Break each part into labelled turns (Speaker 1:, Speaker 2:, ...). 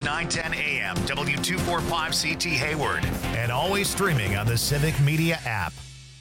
Speaker 1: 910 AM, W245CT Hayward, and always streaming on the Civic Media app.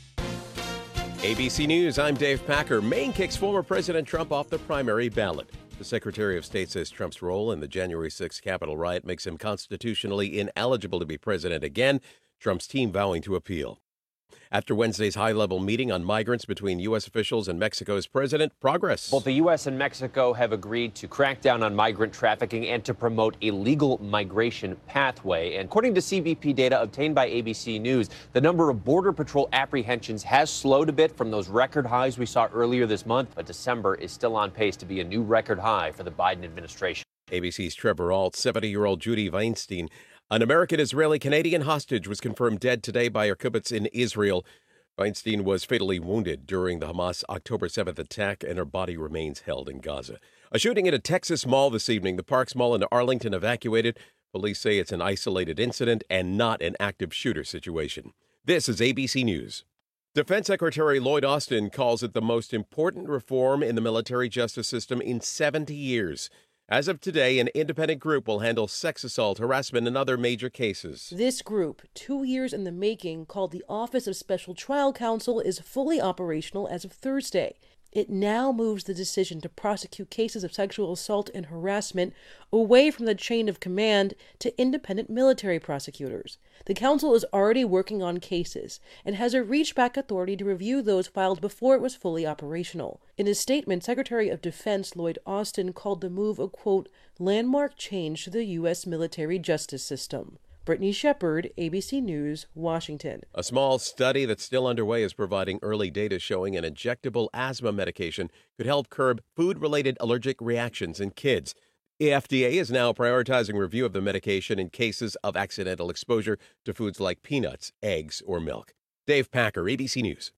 Speaker 2: ABC News, I'm Dave Packer. Maine kicks former President Trump off the primary ballot. The Secretary of State says Trump's role in the January 6th Capitol riot makes him constitutionally ineligible to be president again. Trump's team vowing to appeal. After Wednesday's high-level meeting on migrants between U.S. officials and Mexico's president, progress.
Speaker 3: Both the U.S. and Mexico have agreed to crack down on migrant trafficking and to promote a legal migration pathway. And according to CBP data obtained by ABC News, the number of Border Patrol apprehensions has slowed a bit from those record highs we saw earlier this month, but December is still on pace to be a new record high for the Biden administration.
Speaker 2: ABC's Trevor Ault, 70-year-old Judy Weinstein, an American-Israeli-Canadian hostage, was confirmed dead today by her kibbutz in Israel. Weinstein was fatally wounded during the Hamas October 7th attack, and her body remains held in Gaza. A shooting at a Texas mall this evening. The Parks Mall in Arlington evacuated. Police say it's an isolated incident and not an active shooter situation. This is ABC News. Defense Secretary Lloyd Austin calls it the most important reform in the military justice system in 70 years. As of today, an independent group will handle sex assault, harassment, and other major cases.
Speaker 4: This group, 2 years in the making, called the Office of Special Trial Counsel, is fully operational as of Thursday. It now moves the decision to prosecute cases of sexual assault and harassment away from the chain of command to independent military prosecutors. The council is already working on cases and has a reach-back authority to review those filed before it was fully operational. In a statement, Secretary of Defense Lloyd Austin called the move a, quote, landmark change to the U.S. military justice system. Brittany Shepard, ABC News, Washington.
Speaker 2: A small study that's still underway is providing early data showing an injectable asthma medication could help curb food-related allergic reactions in kids. The FDA is now prioritizing review of the medication in cases of accidental exposure to foods like peanuts, eggs, or milk. Dave Packer, ABC News.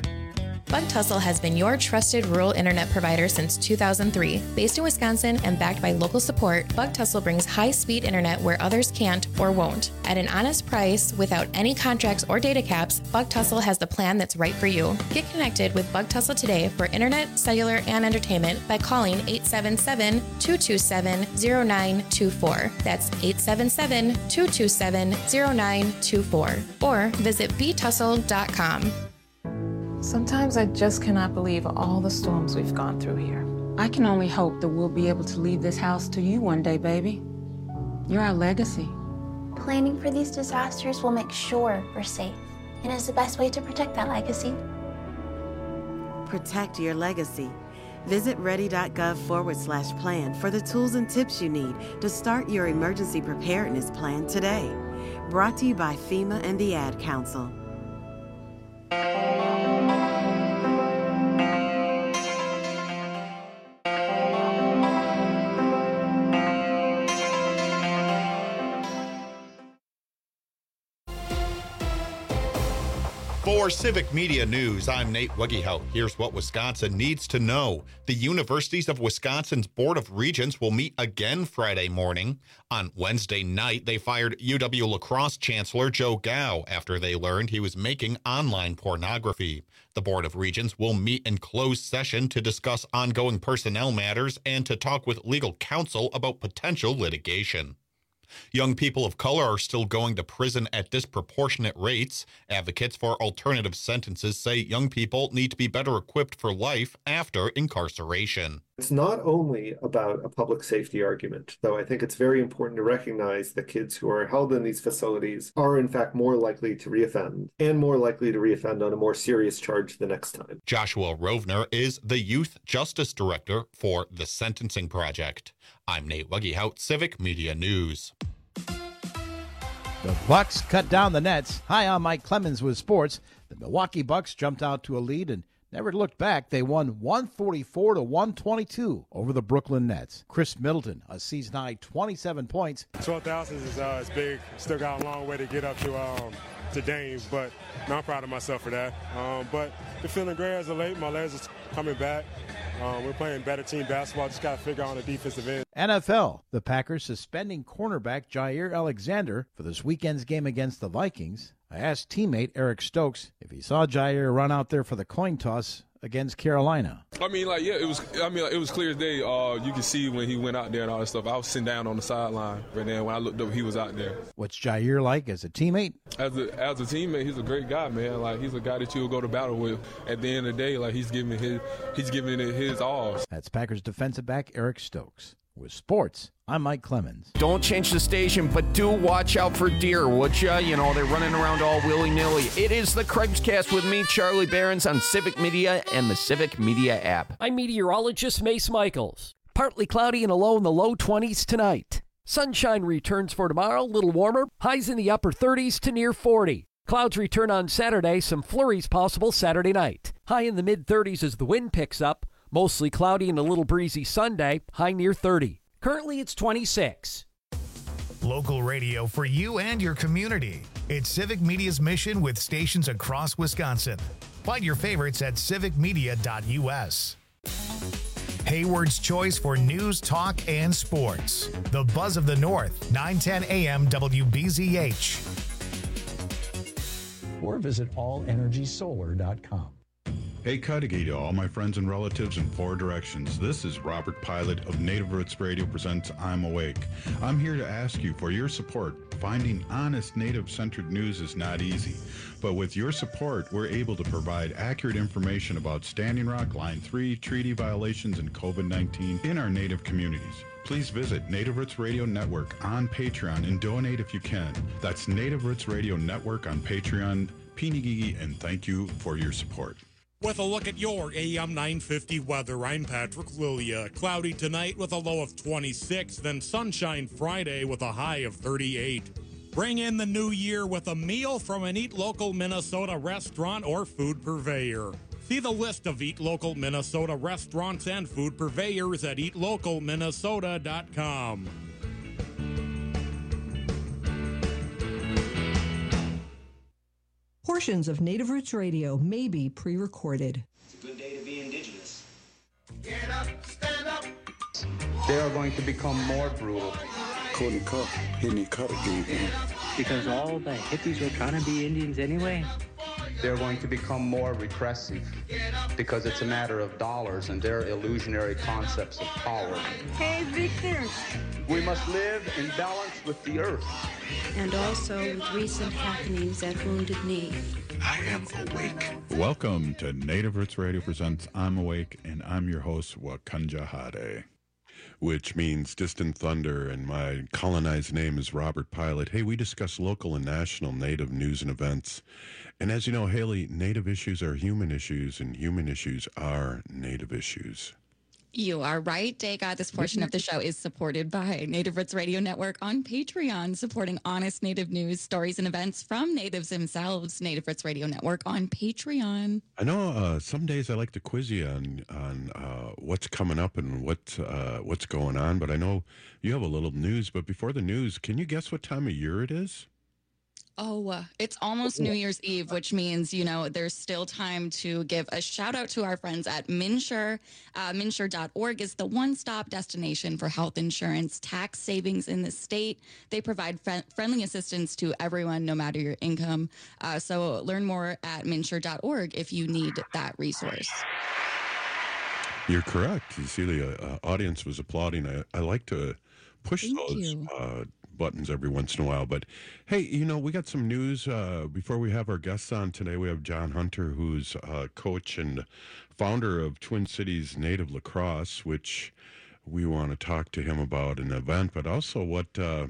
Speaker 5: Bug Tussle has been your trusted rural internet provider since 2003. Based in Wisconsin and backed by local support, Bug Tussle brings high-speed internet where others can't or won't. At an honest price, without any contracts or data caps, Bug Tussle has the plan that's right for you. Get connected with Bug Tussle today for internet, cellular, and entertainment by calling 877-227-0924. That's 877-227-0924. Or visit btussle.com.
Speaker 6: Sometimes I just cannot believe all the storms we've gone through here.
Speaker 7: I can only hope that we'll be able to leave this house to you one day, baby. You're our legacy.
Speaker 8: Planning for these disasters will make sure we're safe, and is the best way to protect that legacy.
Speaker 9: Protect your legacy. Visit ready.gov/plan for the tools and tips you need to start your emergency preparedness plan today. Brought to you by FEMA and the Ad Council.
Speaker 10: For Civic Media News, I'm Nate Weggehout. Here's what Wisconsin needs to know. The Universities of Wisconsin's Board of Regents will meet again Friday morning. On Wednesday night, they fired UW La Crosse Chancellor Joe Gao after they learned he was making online pornography. The Board of Regents will meet in closed session to discuss ongoing personnel matters and to talk with legal counsel about potential litigation. Young people of color are still going to prison at disproportionate rates. Advocates for alternative sentences say young people need to be better equipped for life after incarceration.
Speaker 11: It's not only about a public safety argument, though I think it's very important to recognize that kids who are held in these facilities are in fact more likely to reoffend, and more likely to reoffend on a more serious charge the next time.
Speaker 10: Joshua Rovner is the Youth Justice Director for the Sentencing Project. I'm Nate Weggehout, Civic Media News.
Speaker 12: The Bucks cut down the Nets. Hi, I'm Mike Clemens with sports. The Milwaukee Bucks jumped out to a lead and never looked back. They won 144-122 over the Brooklyn Nets. Chris Middleton, a season-high 27 points.
Speaker 13: 12,000 is big. Still got a long way to get up to Dame, but I'm proud of myself for that. But the feeling great as of late. My legs are coming back. We're playing better team basketball. Just got to figure out on the defensive end.
Speaker 12: NFL, the Packers suspending cornerback Jair Alexander for this weekend's game against the Vikings. I asked teammate Eric Stokes if he saw Jair run out there for the coin toss against Carolina.
Speaker 14: I mean, like, yeah, it was clear as day. You could see when he went out there and all that stuff. I was sitting down on the sideline, but then when I looked up, he was out there.
Speaker 12: What's Jair like as a teammate?
Speaker 14: As a teammate, he's a great guy, man. Like, he's a guy that you'll go to battle with. At the end of the day, like, he's giving it his all.
Speaker 12: That's Packers defensive back Eric Stokes. With sports, I'm Mike Clemens.
Speaker 15: Don't change the station, but do watch out for deer, would ya? You know, they're running around all willy-nilly. It is the Craigscast with me, Charlie Behrens, on Civic Media and the Civic Media app.
Speaker 16: I'm meteorologist Mace Michaels. Partly cloudy and a low in the low 20s tonight. Sunshine returns for tomorrow, a little warmer. Highs in the upper 30s to near 40. Clouds return on Saturday, some flurries possible Saturday night. High in the mid-30s as the wind picks up. Mostly cloudy and a little breezy Sunday, high near 30. Currently, it's 26.
Speaker 1: Local radio for you and your community. It's Civic Media's mission with stations across Wisconsin. Find your favorites at civicmedia.us. Hayward's choice for news, talk, and sports. The Buzz of the North, 910 AM WBZH.
Speaker 17: Or visit allenergysolar.com.
Speaker 18: Hey, Cudahy to all my friends and relatives in 4 directions. This is Robert Pilot of Native Roots Radio presents I'm Awake. I'm here to ask you for your support. Finding honest Native-centered news is not easy, but with your support, we're able to provide accurate information about Standing Rock, Line 3, treaty violations, and COVID-19 in our Native communities. Please visit Native Roots Radio Network on Patreon and donate if you can. That's Native Roots Radio Network on Patreon. Pinigigi, and thank you for your support.
Speaker 19: With a look at your AM 950 weather, I'm Patrick Lilia. Cloudy tonight with a low of 26, then sunshine Friday with a high of 38. Bring in the new year with a meal from an Eat Local Minnesota restaurant or food purveyor. See the list of Eat Local Minnesota restaurants and food purveyors at eatlocalminnesota.com.
Speaker 20: Portions of Native Roots Radio may be pre-recorded.
Speaker 21: It's a good day to be indigenous.
Speaker 22: Get up, stand up.
Speaker 23: They are going to become more brutal.
Speaker 24: Couldn't cut any cut again.
Speaker 25: Because all the hippies were trying to be Indians anyway.
Speaker 23: They're going to become more repressive because it's a matter of dollars and their illusionary concepts of power.
Speaker 26: Hey, Victor.
Speaker 23: We must live in balance with the earth.
Speaker 26: And also with recent happenings at Wounded Knee.
Speaker 24: I am awake.
Speaker 18: Welcome to Native Roots Radio presents I'm Awake, and I'm your host, Wakanja Hade, which means distant thunder, and my colonized name is Robert Pilot. Hey, we discuss local and national Native news and events. And as you know, Haley, Native issues are human issues, and human issues are Native issues.
Speaker 27: You are right, Daga. This portion of the show is supported by Native Roots Radio Network on Patreon, supporting honest Native news, stories, and events from Natives themselves. Native Roots Radio Network on Patreon.
Speaker 18: I know some days I like to quiz you on what's coming up and what's going on, but I know you have a little news. But before the news, can you guess what time of year it is?
Speaker 27: Oh, it's almost New Year's Eve, which means, you know, there's still time to give a shout out to our friends at MNsure. MNsure.org is the one-stop destination for health insurance tax savings in the state. They provide friendly assistance to everyone, no matter your income. So learn more at MNsure.org if you need that resource.
Speaker 18: You're correct. You see, the audience was applauding. I like to push those buttons every once in a while. But hey, you know, we got some news before we have our guests on today. We have John Hunter, who's coach and founder of Twin Cities Native Lacrosse, which we want to talk to him about an event, but also what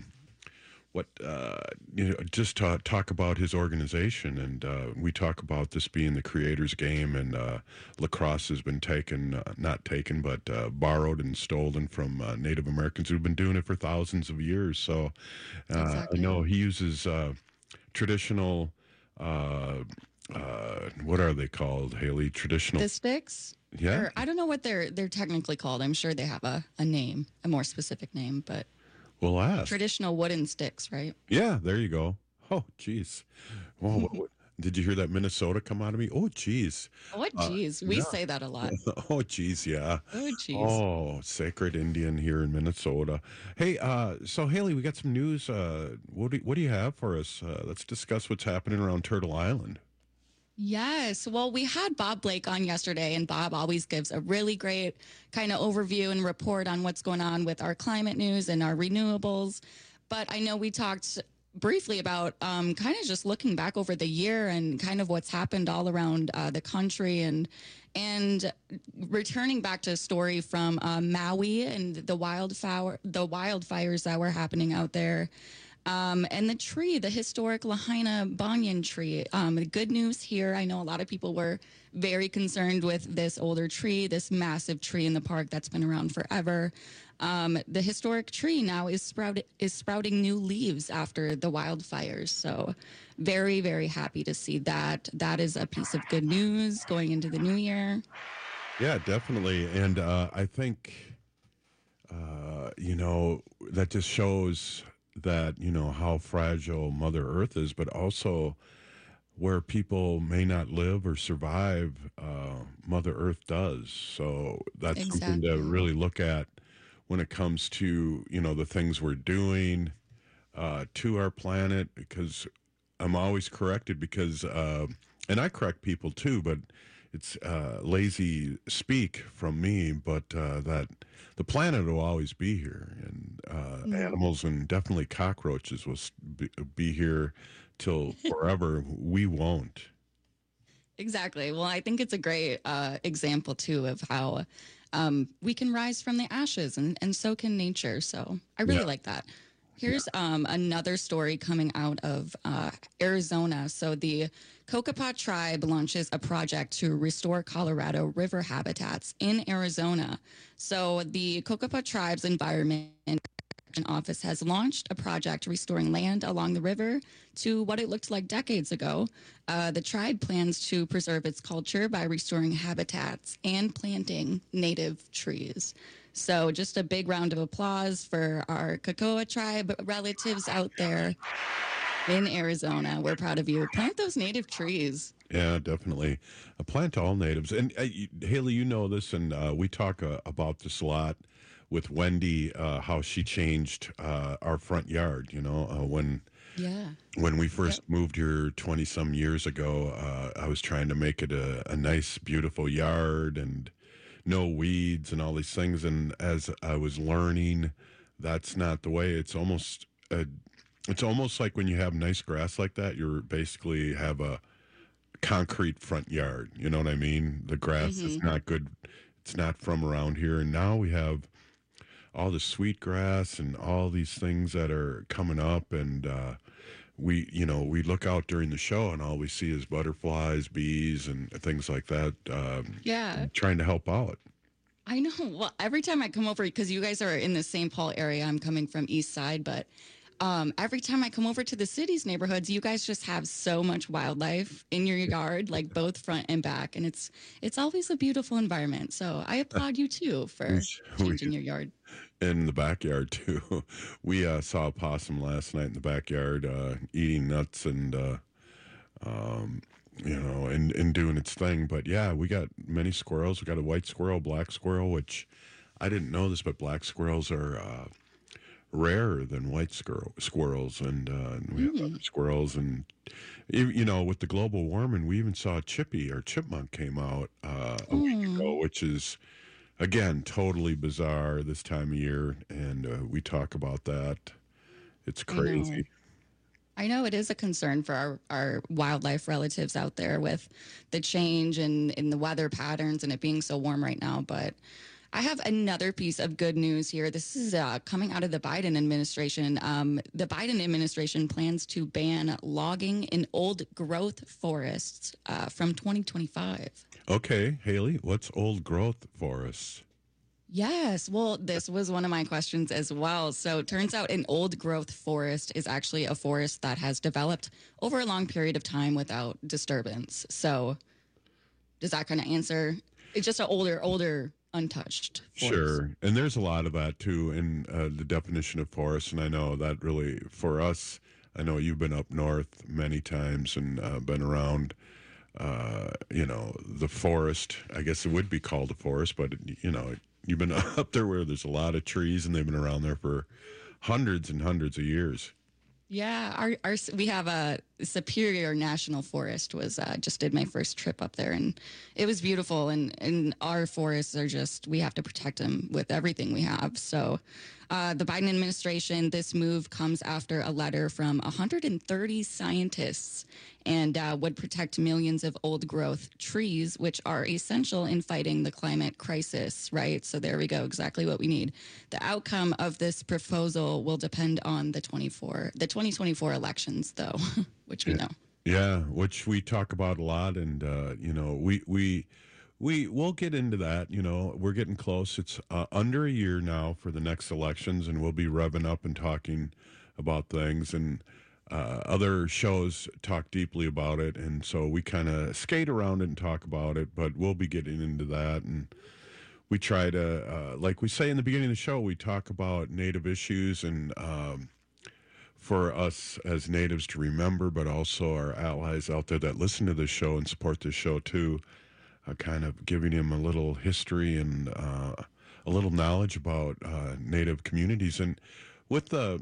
Speaker 18: you know, just talk about his organization. And we talk about this being the creator's game, and lacrosse has been not taken, but borrowed and stolen from Native Americans who've been doing it for thousands of years. So exactly. I know he uses traditional, what are they called, Haley? Traditional.
Speaker 27: The sticks?
Speaker 18: Yeah.
Speaker 27: Or, I don't know what they're technically called. I'm sure they have a name, a more specific name, but.
Speaker 18: We'll ask.
Speaker 27: Traditional wooden sticks, right?
Speaker 18: Yeah, there you go. Oh, geez. Well, did you hear that Minnesota come out of me? Oh, geez.
Speaker 27: Oh, geez. We say that a lot.
Speaker 18: Oh, geez, yeah.
Speaker 27: Oh, geez.
Speaker 18: Oh, sacred Indian here in Minnesota. Hey, so Haley, we got some news. What do you have for us? Let's discuss what's happening around Turtle Island.
Speaker 27: Yes. Well, we had Bob Blake on yesterday, and Bob always gives a really great kind of overview and report on what's going on with our climate news and our renewables. But I know we talked briefly about kind of just looking back over the year and kind of what's happened all around the country, and returning back to a story from Maui and the wildfires that were happening out there. And the tree, the historic Lahaina banyan tree. The good news here, I know a lot of people were very concerned with this older tree, this massive tree in the park that's been around forever. The historic tree now is sprouting new leaves after the wildfires. So very, very happy to see that. That is a piece of good news going into the new year.
Speaker 2: Yeah, definitely. And I think, that just shows that, how fragile Mother Earth is, but also where people may not live or survive, Mother Earth does. So that's something to really look at when it comes to, the things we're doing to our planet, because I'm always corrected because, and I correct people too, but it's lazy speak from me, but that the planet will always be here, and animals and definitely cockroaches will be here till forever. We won't.
Speaker 27: Exactly. Well, I think it's a great example too of how we can rise from the ashes, and so can nature. So I really like that. Here's another story coming out of Arizona. So the Kokopah tribe launches a project to restore Colorado river habitats in Arizona. So the Kokopah tribe's Environment Office has launched a project restoring land along the river to what it looked like decades ago. The tribe plans to preserve its culture by restoring habitats and planting native trees. So just a big round of applause for our Kokopah tribe relatives out there in Arizona. We're proud of you. Plant those native trees.
Speaker 2: Yeah, definitely. Plant all natives. And Haley, you know this, and we talk about this a lot with Wendy, how she changed our front yard, when we first moved here 20-some years ago. I was trying to make it a nice, beautiful yard and no weeds and all these things. And as I was learning, that's not the way. It's almost like when you have nice grass like that, you're basically have a concrete front yard. You know what I mean? The grass is not good. It's not from around here. And now we have all the sweet grass and all these things that are coming up. And we look out during the show and all we see is butterflies, bees, and things like that. Trying to help out.
Speaker 27: I know. Well, every time I come over, because you guys are in the St. Paul area, I'm coming from East Side, but every time I come over to the city's neighborhoods, you guys just have so much wildlife in your yard, like both front and back, and it's always a beautiful environment. So I applaud you too for changing your yard.
Speaker 2: In the backyard too. We saw a possum last night in the backyard eating nuts and and doing its thing. But yeah, we got many squirrels. We got a white squirrel, black squirrel, which I didn't know this, but black squirrels are rarer than white squirrels, and we have other squirrels. And with the global warming, we even saw a chippy or chipmunk came out a week ago, which is again totally bizarre this time of year, and we talk about that. It's crazy.
Speaker 27: I know it is a concern for our wildlife relatives out there with the change in the weather patterns and it being so warm right now. But I have another piece of good news here. This is coming out of the Biden administration. The Biden administration plans to ban logging in old growth forests from 2025.
Speaker 2: Okay, Haley, what's old growth forests?
Speaker 27: Yes. Well, this was one of my questions as well. So it turns out an old growth forest is actually a forest that has developed over a long period of time without disturbance. So does that kind of answer? It's just an older, untouched forest.
Speaker 2: Sure. And there's a lot of that too in the definition of forest. And I know that really for us, I know you've been up north many times and been around, the forest. I guess it would be called a forest, but you've been up there where there's a lot of trees and they've been around there for hundreds and hundreds of years.
Speaker 27: Yeah, we have a Superior National Forest. Just did my first trip up there, and it was beautiful. And our forests are we have to protect them with everything we have. So, the Biden administration, this move comes after a letter from 130 scientists, and would protect millions of old growth trees, which are essential in fighting the climate crisis, right? So there we go, exactly what we need. The outcome of this proposal will depend on the 2024 elections, though, which we know.
Speaker 2: Yeah, which we talk about a lot, and we'll get into that. We're getting close. It's under a year now for the next elections, and we'll be revving up and talking about things, and other shows talk deeply about it, and so we kind of skate around it and talk about it, but we'll be getting into that. And we try to, like we say in the beginning of the show, we talk about Native issues, and for us as Natives to remember, but also our allies out there that listen to this show and support this show too, kind of giving them a little history and a little knowledge about Native communities. And with the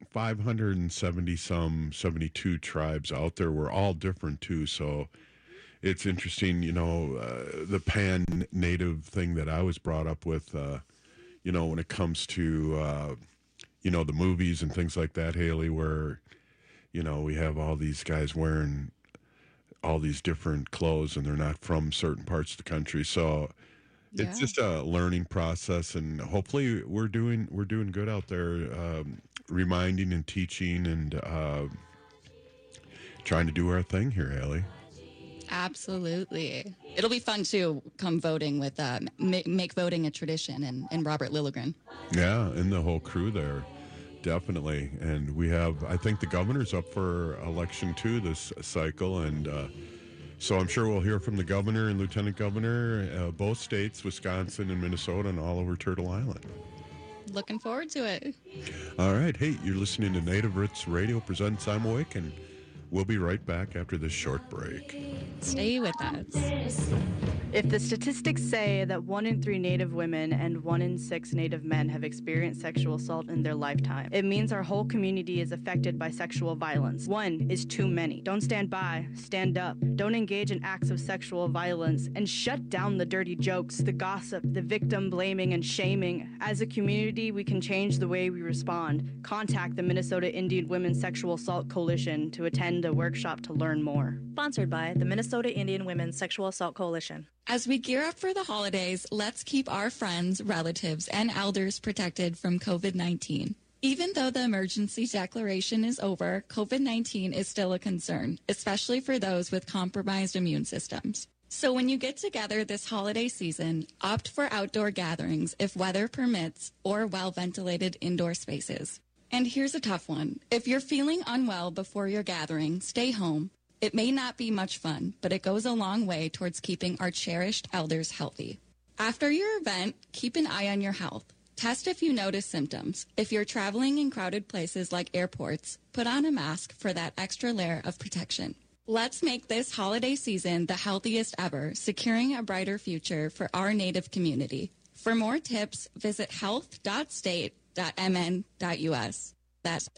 Speaker 2: 72 tribes out there, we're all different too. So it's interesting, the pan-Native thing that I was brought up with, when it comes to, the movies and things like that, Haley, where, we have all these guys wearing all these different clothes and they're not from certain parts of the country. So it's just a learning process, and hopefully we're doing good out there, reminding and teaching and trying to do our thing here, Haley.
Speaker 27: Absolutely. It'll be fun too, come voting with make voting a tradition and Robert Lilligren.
Speaker 2: Yeah, and the whole crew there. Definitely. And we have, I think the governor's up for election too this cycle, and so I'm sure we'll hear from the governor and lieutenant governor, both states, Wisconsin and Minnesota, and all over Turtle Island.
Speaker 27: Looking forward to it.
Speaker 2: All right. Hey, you're listening to Native Roots Radio presents I'm Awake, and we'll be right back after this short break.
Speaker 27: Stay with us.
Speaker 3: If the statistics say that 1 in 3 Native women and 1 in 6 Native men have experienced sexual assault in their lifetime, it means our whole community is affected by sexual violence. 1 is too many. Don't stand by, stand up. Don't engage in acts of sexual violence, and shut down the dirty jokes, the gossip, the victim blaming and shaming. As a community, we can change the way we respond. Contact the Minnesota Indian Women's Sexual Assault Coalition to attend a workshop to learn more.
Speaker 4: Sponsored by the Minnesota Indian Women's Sexual Assault Coalition.
Speaker 27: As we gear up for the holidays, let's keep our friends, relatives, and elders protected from COVID-19. Even though the emergency declaration is over, COVID-19 is still a concern, especially for those with compromised immune systems. So when you get together this holiday season, opt for outdoor gatherings if weather permits or well-ventilated indoor spaces. And here's a tough one. If you're feeling unwell before your gathering, stay home. It may not be much fun, but it goes a long way towards keeping our cherished elders healthy. After your event, keep an eye on your health. Test if you notice symptoms. If you're traveling in crowded places like airports, put on a mask for that extra layer of protection. Let's make this holiday season the healthiest ever, securing a brighter future for our Native community. For more tips, visit health.state.mn.us. That's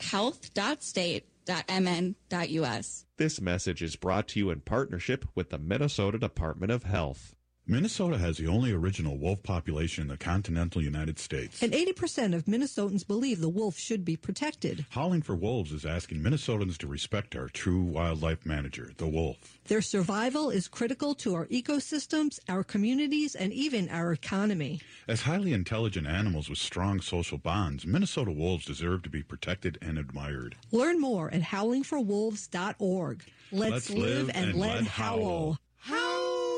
Speaker 27: health.state.mn.us.
Speaker 5: This message is brought to you in partnership with the Minnesota Department of Health.
Speaker 18: Minnesota has the only original wolf population in the continental United States.
Speaker 20: And 80% of Minnesotans believe the wolf should be protected.
Speaker 18: Howling for Wolves is asking Minnesotans to respect our true wildlife manager, the wolf.
Speaker 20: Their survival is critical to our ecosystems, our communities, and even our economy.
Speaker 18: As highly intelligent animals with strong social bonds, Minnesota wolves deserve to be protected and admired.
Speaker 20: Learn more at howlingforwolves.org. Let's live and let howl. Howl!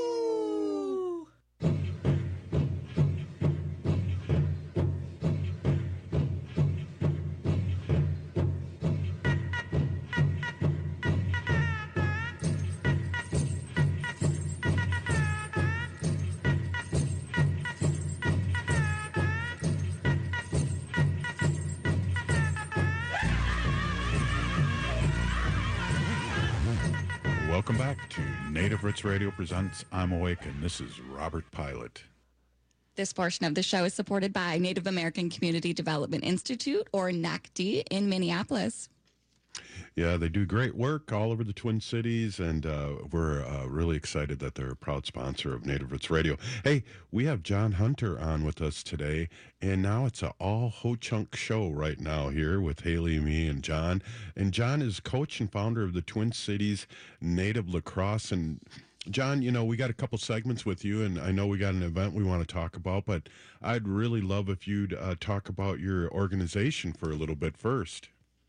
Speaker 18: Welcome back to Native Roots Radio presents I'm Awake, and this is Robert Pilot.
Speaker 27: This portion of the show is supported by Native American Community Development Institute, or NACD, in Minneapolis.
Speaker 2: Yeah, they do great work all over the Twin Cities, and we're really excited that they're a proud sponsor of Native Roots Radio. Hey, we have John Hunter on with us today, and now it's an all Ho-Chunk show right now here with Haley, me, and John. And John is coach and founder of the Twin Cities Native Lacrosse. And John, we got a couple segments with you, and I know we got an event we want to talk about, but I'd really love if you'd talk about your organization for a little bit first.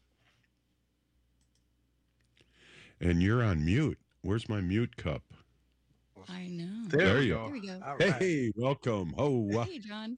Speaker 2: And you're on mute. Where's my mute cup?
Speaker 27: I know.
Speaker 2: There you
Speaker 27: go. There we go.
Speaker 6: All right.
Speaker 2: Hey, welcome.
Speaker 27: Hey, John.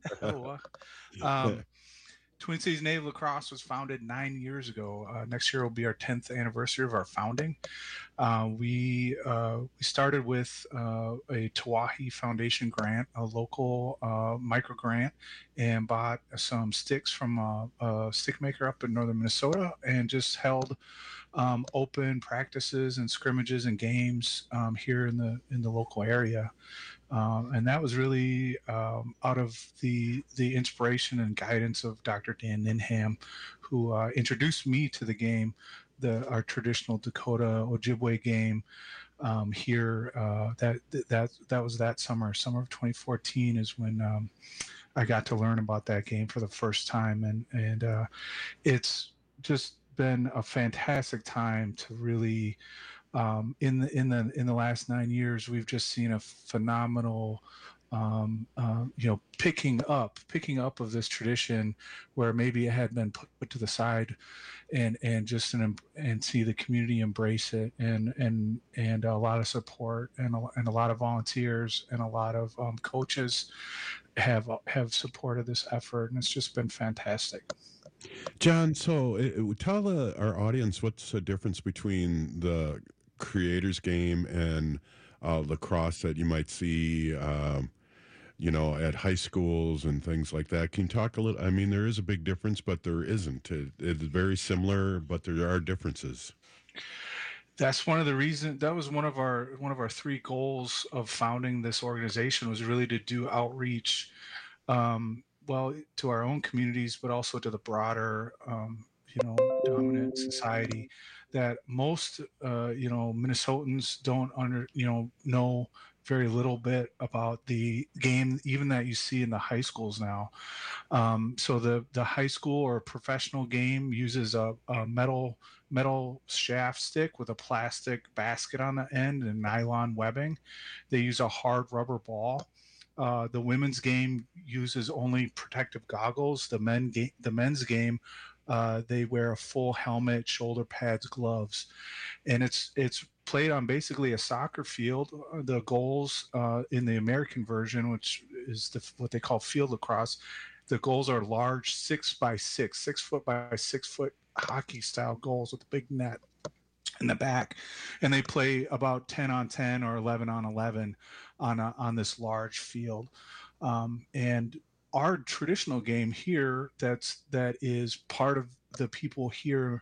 Speaker 6: Twin Cities Native Lacrosse was founded 9 years ago. Next year will be our 10th anniversary of our founding. We started with a Tawahi Foundation grant, a local micro grant, and bought some sticks from a stick maker up in northern Minnesota, and just held open practices and scrimmages and games here in the local area. And that was really out of the inspiration and guidance of Dr. Dan Ninham, who introduced me to the game, our traditional Dakota Ojibwe game here. That was that summer of 2014 is when I got to learn about that game for the first time, and it's just been a fantastic time to really. In the last 9 years, we've just seen a phenomenal, picking up of this tradition where maybe it had been put to the side, and see the community embrace it, and a lot of support and a lot of volunteers and a lot of coaches have supported this effort, and it's just been fantastic.
Speaker 2: John, so tell our audience what's the difference between the creators game and lacrosse that you might see at high schools and things like that. Can you talk a little? I mean, there is a big difference, but there isn't. It's very similar, but there are differences.
Speaker 6: That's one of the reasons. That was one of our three goals of founding this organization, was really to do outreach, to our own communities, but also to the broader, dominant society. That most, Minnesotans don't know very little bit about the game, even that you see in the high schools now. So the high school or professional game uses a metal shaft stick with a plastic basket on the end and nylon webbing. They use a hard rubber ball. The women's game uses only protective goggles. The men's game, they wear a full helmet, shoulder pads, gloves, and it's played on basically a soccer field. The goals in the American version, which is what they call field lacrosse, the goals are large 6x6, 6 foot by 6 foot hockey style goals with a big net in the back, and they play about 10 on 10 or 11 on 11 on this large field. And our traditional game here, that is part of the people here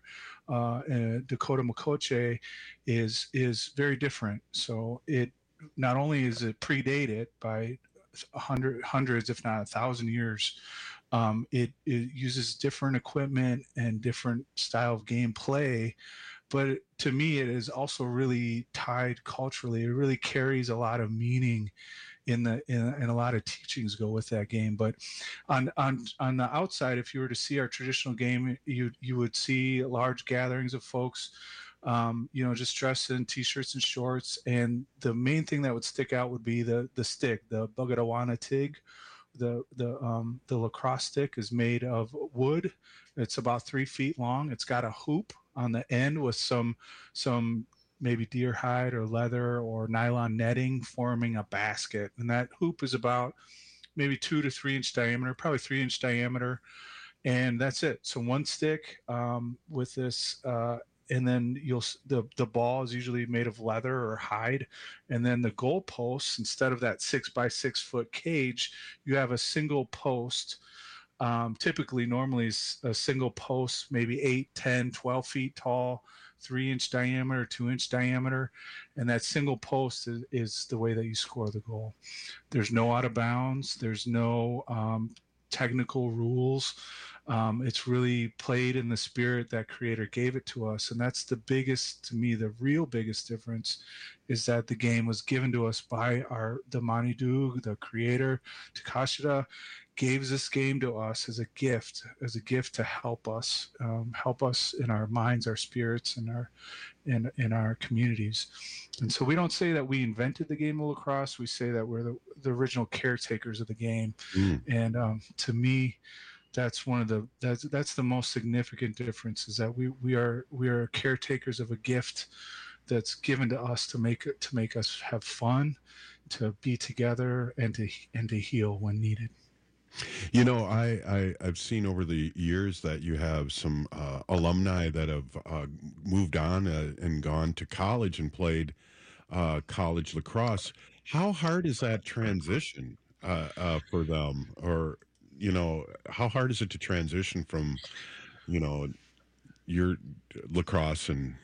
Speaker 6: in Dakota Makoche, is very different. So it not only is it predated by hundreds, if not 1,000 years, it uses different equipment and different style of gameplay. But to me, it is also really tied culturally. It really carries a lot of meaning in a lot of teachings go with that game. But on the outside, if you were to see our traditional game, you would see large gatherings of folks, just dressed in t-shirts and shorts. And the main thing that would stick out would be the stick, the Bugadawana Tig. The lacrosse stick is made of wood. It's about 3 feet long. It's got a hoop on the end with some maybe deer hide or leather or nylon netting forming a basket. And that hoop is about maybe 2 to 3 inch diameter, probably 3 inch diameter. And that's it. So one stick with this, and then the ball is usually made of leather or hide. And then the goal posts, instead of that 6 by 6 foot cage, you have a single post. Normally a single post, maybe 8, 10, 12 feet tall, 3 inch diameter, 2 inch diameter. And that single post is the way that you score the goal. There's no out of bounds. There's no technical rules. It's really played in the spirit that Creator gave it to us. And that's the biggest, to me, the real biggest difference is that the game was given to us by the Manitou, the Creator. Takashita gave this game to us as a gift to help us in our minds, our spirits, and in our communities. And so we don't say that we invented the game of lacrosse. We say that we're the original caretakers of the game. And to me, that's that's the most significant difference, is that we are caretakers of a gift that's given to us to make us have fun, to be together, and to heal when needed.
Speaker 2: You know, I've seen over the years that you have some alumni that have moved on and gone to college and played college lacrosse. How hard is that transition for them? Or, you know, how hard is it to transition from, you know, your lacrosse and...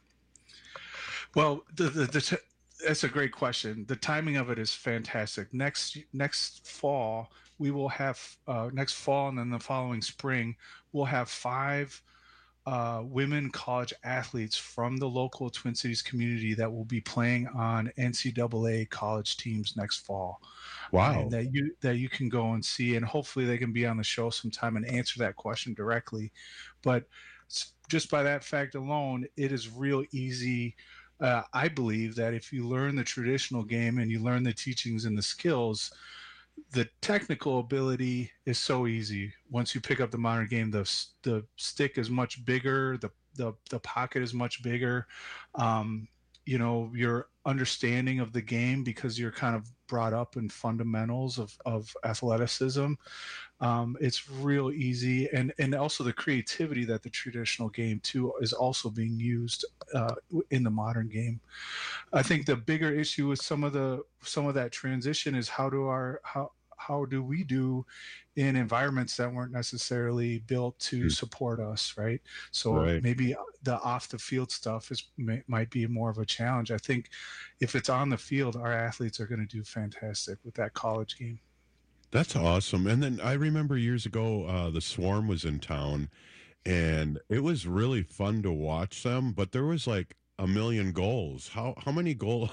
Speaker 6: Well, that's a great question. The timing of it is fantastic. Next fall, we will have next fall, and then the following spring, we'll have 5 women college athletes from the local Twin Cities community that will be playing on NCAA college teams next fall.
Speaker 2: Wow!
Speaker 6: And that you can go and see, and hopefully they can be on the show sometime and answer that question directly. But just by that fact alone, it is real easy. I believe that if you learn the traditional game and you learn the teachings and the skills, the technical ability is so easy. Once you pick up the modern game, the stick is much bigger, the pocket is much bigger. You know, your understanding of the game, because you're kind of brought up in fundamentals of athleticism, it's real easy, and also the creativity that the traditional game too is also being used in the modern game. I think the bigger issue with some of that transition is how do we do in environments that weren't necessarily built to support us, right? So maybe the off the field stuff might be more of a challenge. I think if it's on the field, our athletes are going to do fantastic with that college game.
Speaker 2: That's awesome. And then I remember years ago, the Swarm was in town, and it was really fun to watch them. But there was like a million goals. How many goals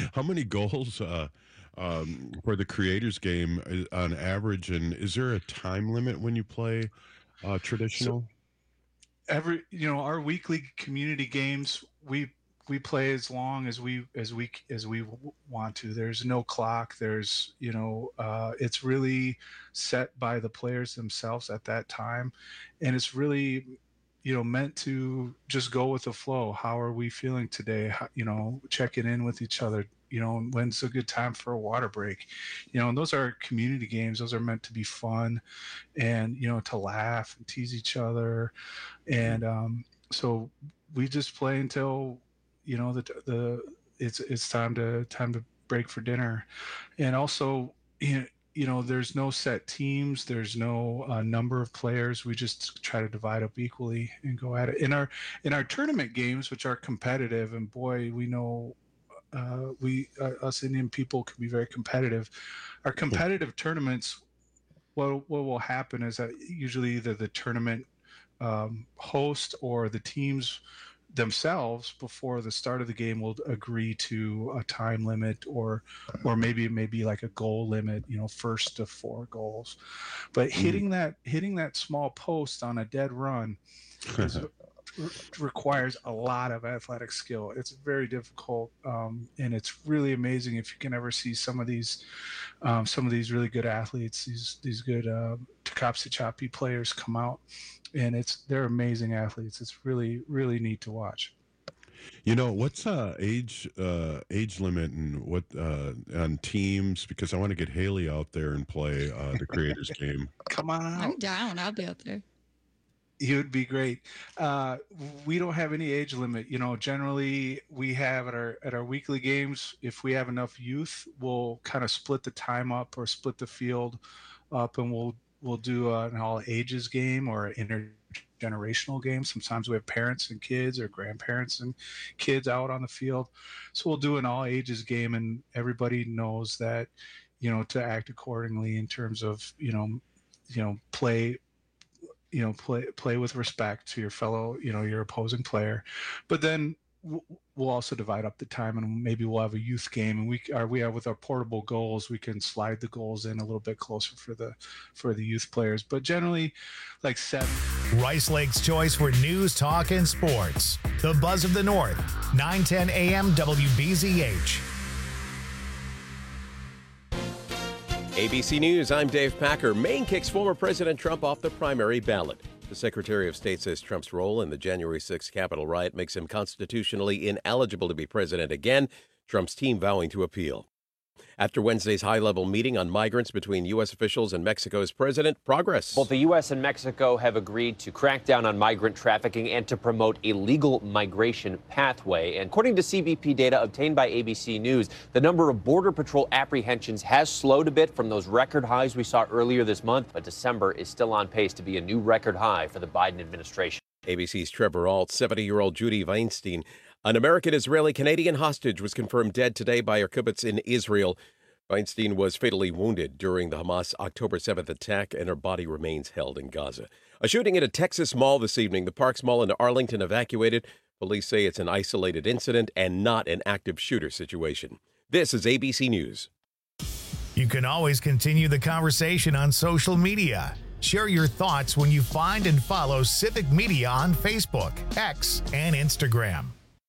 Speaker 2: for the Creators game on average? And is there a time limit when you play traditional?
Speaker 6: So our weekly community games, we play as long as we want to. There's no clock. There's it's really set by the players themselves at that time, and it's really meant to just go with the flow. How are we feeling today? Checking in with each other. When's a good time for a water break? And those are community games. Those are meant to be fun and, to laugh and tease each other. And so we just play until, it's time to break for dinner. And also, there's no set teams. There's no number of players. We just try to divide up equally and go at it. In our tournament games, which are competitive, and boy, we know us Indian people can be very competitive. Our competitive tournaments, what will happen is that usually either the tournament host or the teams themselves before the start of the game will agree to a time limit or maybe it may be like a goal limit, first to 4 goals. But hitting that small post on a dead run requires a lot of athletic skill. It's very difficult, and it's really amazing if you can ever see some of these really good athletes, these good Tecopseh Choppy players come out, and they're amazing athletes. It's really, really neat to watch.
Speaker 2: What's age limit and what on teams? Because I want to get Haley out there and play the Creators game.
Speaker 6: Come on out.
Speaker 27: I'm down. I'll be out there.
Speaker 6: You'd be great. We don't have any age limit. Generally we have at our weekly games, if we have enough youth, we'll kind of split the time up or split the field up, and we'll do an all ages game or an intergenerational game. Sometimes we have parents and kids or grandparents and kids out on the field. So we'll do an all ages game, and everybody knows that, to act accordingly in terms of, play play with respect to your fellow, your opposing player. But then we'll also divide up the time, and maybe we'll have a youth game, and we have with our portable goals, we can slide the goals in a little bit closer for the youth players. But generally, like 7.
Speaker 1: Rice Lake's choice for news, talk, and sports. The Buzz of the North, 9:10 a.m. WBZH.
Speaker 7: ABC News, I'm Dave Packer. Maine kicks former President Trump off the primary ballot. The Secretary of State says Trump's role in the January 6th Capitol riot makes him constitutionally ineligible to be president again. Trump's team vowing to appeal. After Wednesday's high-level meeting on migrants between U.S. officials and Mexico's president, progress.
Speaker 8: Both the U.S. and Mexico have agreed to crack down on migrant trafficking and to promote a legal migration pathway. And according to CBP data obtained by ABC News, the number of Border Patrol apprehensions has slowed a bit from those record highs we saw earlier this month, but December is still on pace to be a new record high for the Biden administration.
Speaker 7: ABC's Trevor Ault, 70-year-old Judy Weinstein, an American-Israeli-Canadian hostage, was confirmed dead today by her kibbutz in Israel. Weinstein was fatally wounded during the Hamas October 7th attack, and her body remains held in Gaza. A shooting at a Texas mall this evening. The Parks Mall in Arlington evacuated. Police say it's an isolated incident and not an active shooter situation. This is ABC News.
Speaker 1: You can always continue the conversation on social media. Share your thoughts when you find and follow Civic Media on Facebook, X, and Instagram.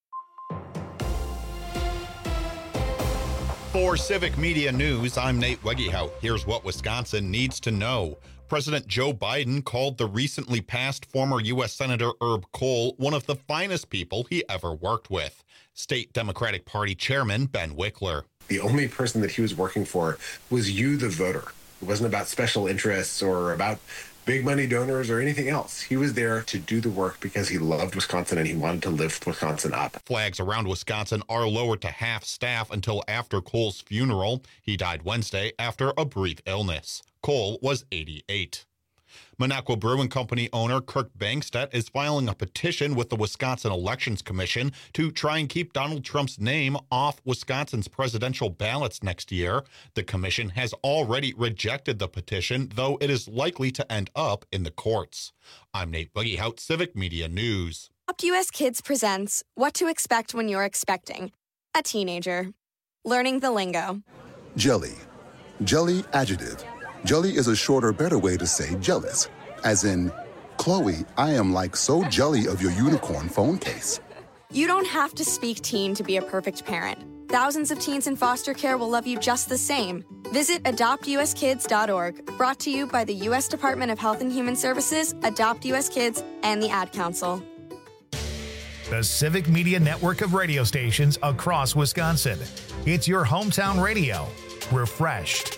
Speaker 9: For Civic Media News, I'm Nate Wegehout. Here's what Wisconsin needs to know. President Joe Biden called the recently passed former U.S. Senator Herb Kohl one of the finest people he ever worked with. State Democratic Party Chairman Ben Wickler.
Speaker 10: The only person that he was working for was you, the voter. It wasn't about special interests or about big money donors or anything else. He was there to do the work because he loved Wisconsin and he wanted to lift Wisconsin up.
Speaker 9: Flags around Wisconsin are lowered to half staff until after Kohl's funeral. He died Wednesday after a brief illness. Kohl was 88. Minocqua Brewing Company owner Kirk Bangstedt is filing a petition with the Wisconsin Elections Commission to try and keep Donald Trump's name off Wisconsin's presidential ballots next year. The commission has already rejected the petition, though it is likely to end up in the courts. I'm Nate Wegehout, Civic Media News.
Speaker 11: Adopt US Kids presents What to Expect When You're Expecting a Teenager. Learning the lingo.
Speaker 13: Jelly. Jelly adjective. Jelly is a shorter, better way to say jealous. As in, Chloe, I am like so jelly of your unicorn phone case.
Speaker 11: You don't have to speak teen to be a perfect parent. Thousands of teens in foster care will love you just the same. Visit adoptuskids.org, brought to you by the U.S. Department of Health and Human Services, Adopt U.S. Kids, and the Ad Council.
Speaker 1: The Civic Media network of radio stations across Wisconsin. It's your hometown radio. Refreshed.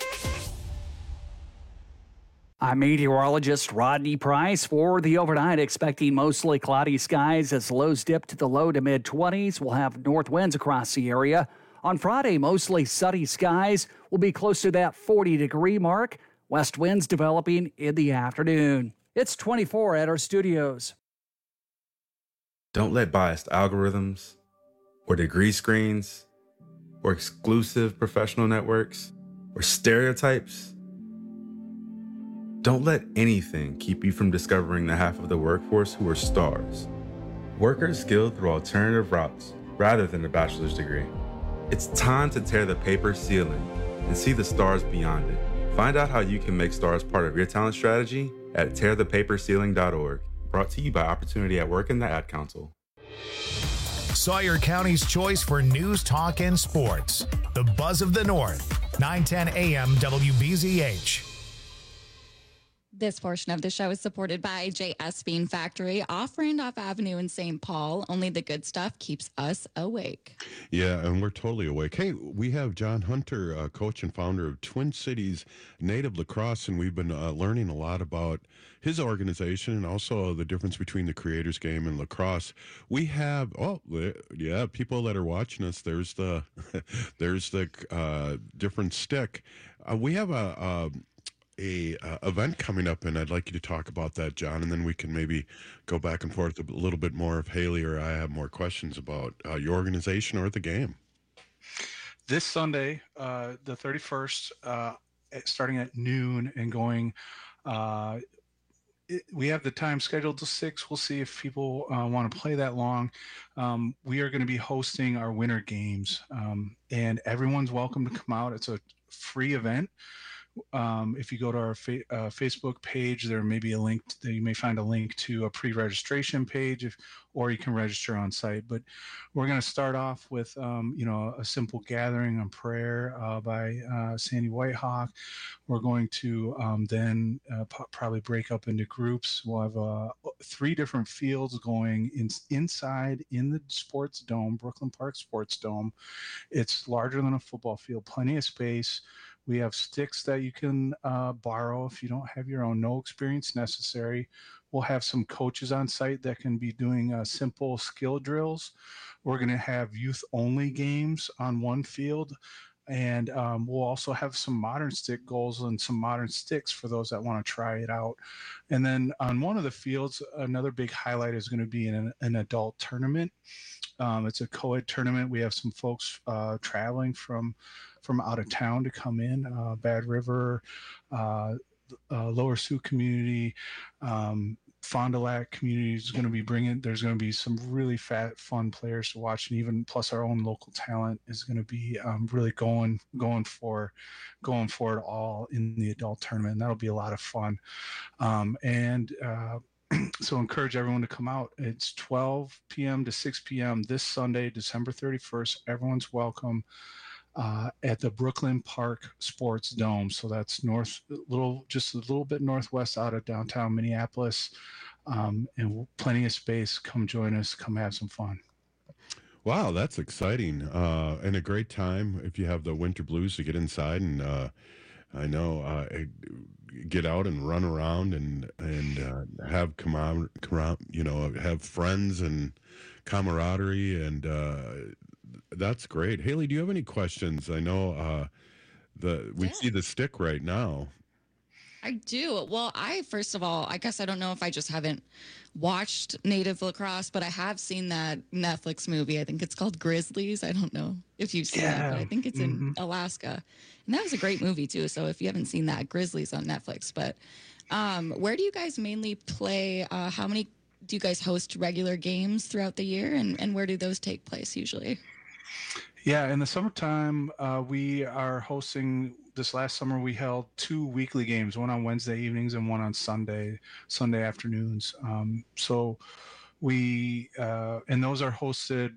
Speaker 14: I'm meteorologist Rodney Price. For the overnight, expecting mostly cloudy skies as lows dip to the low to mid-20s. We'll have north winds across the area. On Friday, mostly sunny skies will be close to that 40-degree mark. West winds developing in the afternoon. It's 24 at our studios.
Speaker 28: Don't let biased algorithms or degree screens or exclusive professional networks or stereotypes. Don't let anything keep you from discovering the half of the workforce who are stars. Workers skilled through alternative routes rather than a bachelor's degree. It's time to tear the paper ceiling and see the stars beyond it. Find out how you can make stars part of your talent strategy at tearthepaperceiling.org. Brought to you by Opportunity at Work and the Ad Council.
Speaker 1: Sawyer County's choice for news, talk, and sports. The Buzz of the North, 9:10 a.m. WBZH.
Speaker 27: This portion of the show is supported by J.S. Bean Factory off Randolph Avenue in St. Paul. Only the good stuff keeps us awake.
Speaker 2: Yeah, and we're totally awake. Hey, we have John Hunter, coach and founder of Twin Cities Native Lacrosse, and we've been learning a lot about his organization and also the difference between the Creators Game and lacrosse. We have, people that are watching us, there's the different stick. We have a event coming up, and I'd like you to talk about that, John, and then we can maybe go back and forth a little bit more if Haley or I have more questions about your organization or the game.
Speaker 6: This Sunday, the 31st, starting at noon and going we have the time scheduled to 6. We'll see if people want to play that long. We are going to be hosting our winter games, and everyone's welcome to come out. It's a free event. If you go to our Facebook page, there may be a link that you may find a link to a pre-registration page, or you can register on site. But we're going to start off with a simple gathering and prayer by Sandy Whitehawk. We're going to then probably break up into groups. We'll have 3 different fields going inside in the sports dome, Brooklyn Park Sports Dome. It's larger than a football field, plenty of space. We have sticks that you can borrow if you don't have your own. No experience necessary. We'll have some coaches on site that can be doing simple skill drills. We're going to have youth-only games on one field. And we'll also have some modern stick goals and some modern sticks for those that want to try it out. And then on one of the fields, another big highlight is going to be an adult tournament. It's a co-ed tournament. We have some folks traveling from out of town to come in, Bad River, Lower Sioux community, Fond du Lac community is going to be there's going to be some really fun players to watch, and even plus our own local talent is going to be really going for it all in the adult tournament. And that'll be a lot of fun. So encourage everyone to come out. It's 12 p.m. to 6 p.m. this Sunday, December 31st. Everyone's welcome at the Brooklyn Park Sports Dome. So that's just a little bit northwest out of downtown Minneapolis, and plenty of space. Come join us. Come have some fun.
Speaker 2: Wow, that's exciting, and a great time if you have the winter blues to get inside and get out and run around and have have friends and camaraderie, and that's great. Haley, do you have any questions? I know we see the stick right now.
Speaker 27: I do. Well, first of all, I guess I don't know if I just haven't watched Native Lacrosse, but I have seen that Netflix movie. I think it's called Grizzlies. I don't know if you've seen it, but I think it's in Alaska. And that was a great movie too. So if you haven't seen that, Grizzlies on Netflix. But where do you guys mainly play? How many do you guys host regular games throughout the year? And where do those take place usually?
Speaker 6: Yeah, in the summertime, we are hosting. This last summer, we held 2 weekly games, one on Wednesday evenings and one on Sunday afternoons. So we and those are hosted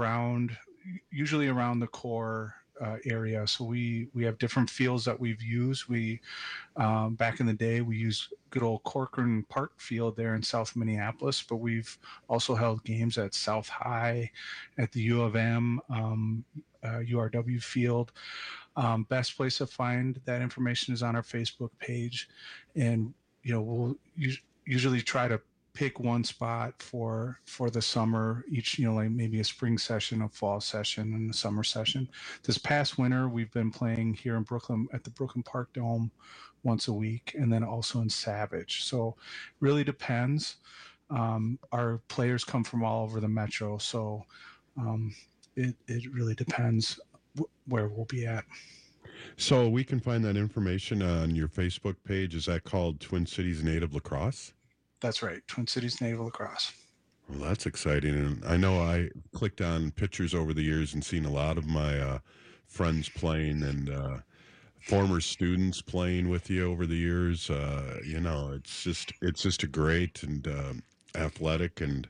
Speaker 6: usually around the core area. So we have different fields that we've used. We back in the day, we used good old Corcoran Park field there in South Minneapolis, but we've also held games at South High, at the U of M, URW field. Best place to find that information is on our Facebook page, and we'll usually try to pick one spot for the summer each, like maybe a spring session, a fall session, and a summer session. This past winter, we've been playing here in Brooklyn at the Brooklyn Park Dome once a week, and then also in Savage. So really depends. Our players come from all over the metro, so it really depends where we'll be at.
Speaker 2: So we can find that information on your Facebook page. Is that called Twin Cities Native Lacrosse?
Speaker 6: That's right, Twin Cities Native Lacrosse.
Speaker 2: Well, that's exciting. And I know I clicked on pictures over the years and seen a lot of my friends playing and former students playing with you over the years. It's just a great and athletic and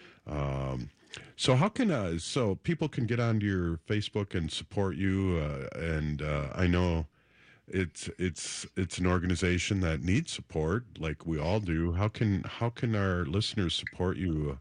Speaker 2: so how can so people can get onto your Facebook and support you? And I know it's an organization that needs support, like we all do. How can our listeners support you?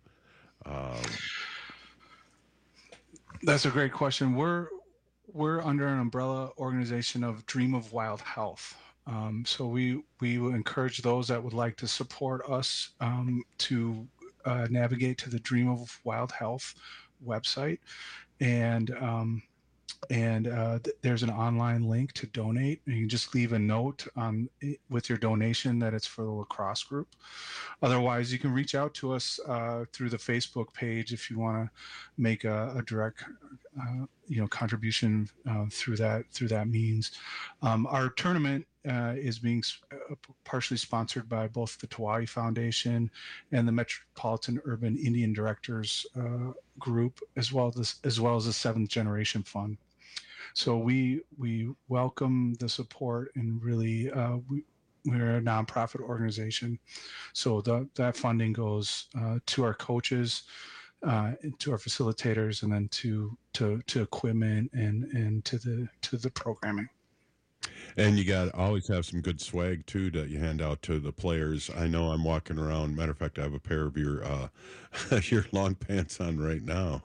Speaker 6: That's a great question. We're under an umbrella organization of Dream of Wild Health. So we will encourage those that would like to support us to navigate to the Dream of Wild Health website, and there's an online link to donate. And you can just leave a note with your donation that it's for the lacrosse group. Otherwise, you can reach out to us through the Facebook page if you want to make a direct contribution through that means. Our tournament is being partially sponsored by both the Tawahi Foundation and the Metropolitan Urban Indian Directors Group, as well as the Seventh Generation Fund. So we welcome the support, and really we're a nonprofit organization. So that funding goes to our coaches, to our facilitators, and then to equipment and to the programming.
Speaker 2: And you always have some good swag too that you hand out to the players. I know I'm walking around. Matter of fact, I have a pair of your long pants on right now.